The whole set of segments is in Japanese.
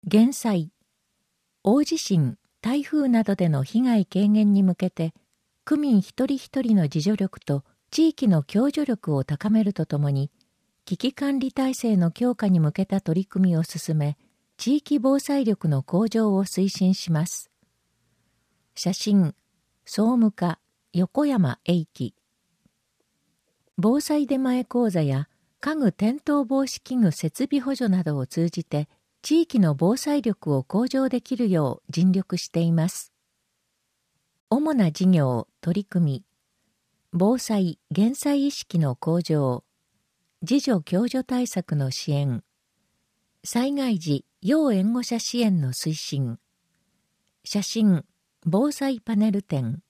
減災、大地震、台風などでの被害軽減に向けて、区民一人一人の自助力と地域の共助力を高めるとともに、危機管理体制の強化に向けた取り組みを進め、地域防災力の向上を推進します。写真、総務課、横山英樹。防災出前講座や家具転倒防止器具設備補助などを通じて、地域の防災力を向上できるよう尽力しています。主な事業・取り組み、防災・減災意識の向上、自助共助対策の支援、災害時要援護者支援の推進、写真・防災パネル展。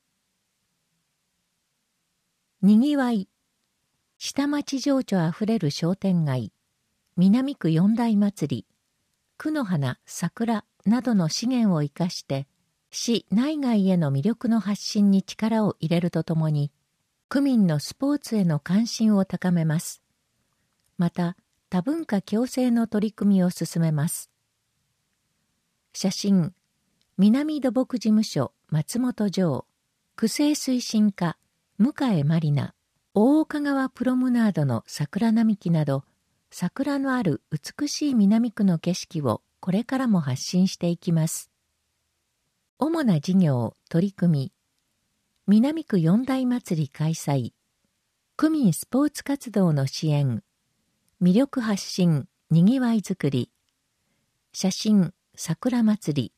にぎわい、下町情緒あふれる商店街、南区四大祭り、区の花、桜などの資源を生かして、市内外への魅力の発信に力を入れるとともに、区民のスポーツへの関心を高めます。また、多文化共生の取り組みを進めます。写真、南土木事務所松本城、区政推進課向江まりな、大岡川プロムナードの桜並木など、桜のある美しい南区の景色をこれからも発信していきます。主な事業・取り組み、南区四大祭り開催、区民スポーツ活動の支援、魅力発信、にぎわいづくり、写真、桜祭り、